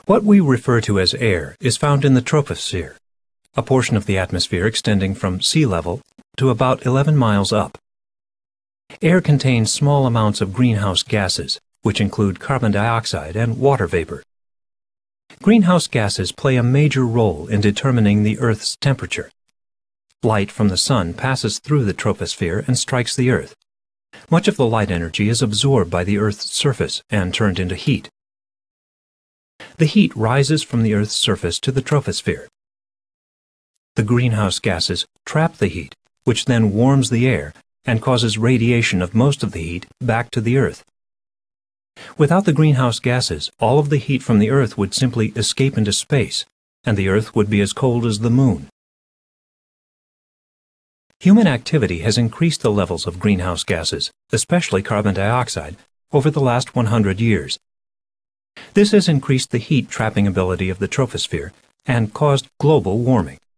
What we refer to as air is found in the troposphere, a portion of the atmosphere extending from sea level to about 11 miles up. Air contains small amounts of greenhouse gases, which include carbon dioxide and water vapor. Greenhouse gases play a major role in determining the Earth's temperature. Light from the sun passes through the troposphere and strikes the Earth. Much of the light energy is absorbed by the Earth's surface and turned into heat. The heat rises from the Earth's surface to the troposphere. The greenhouse gases trap the heat, which then warms the air and causes radiation of most of the heat back to the Earth. Without the greenhouse gases, all of the heat from the Earth would simply escape into space, and the Earth would be as cold as the Moon. Human activity has increased the levels of greenhouse gases, especially carbon dioxide, over the last 100 years. This has increased the heat-trapping ability of the troposphere and caused global warming.